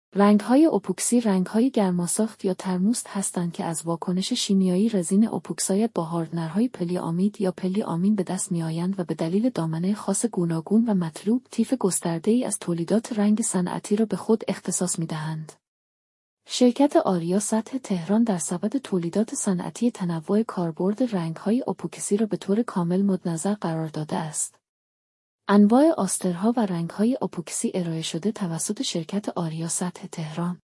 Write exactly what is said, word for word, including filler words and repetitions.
رنگ‌های اپوکسی رنگ‌های گرماساخت یا ترموست هستند که از واکنش شیمیایی رزین اپوکساید با هاردنرهای پلی آمید یا پلی آمین به دست می‌آیند و به دلیل دامنه خاص گوناگون و مطلوب طیف گسترده‌ای از تولیدات رنگ صنعتی را به خود اختصاص می‌دهند. شرکت آریا سطح تهران در سبد تولیدات صنعتی تنوع کاربرد رنگ‌های اپوکسی را به طور کامل مد نظر قرار داده است. انواع آسترها و رنگ‌های اپوکسی ارائه شده توسط شرکت آریا سطح تهران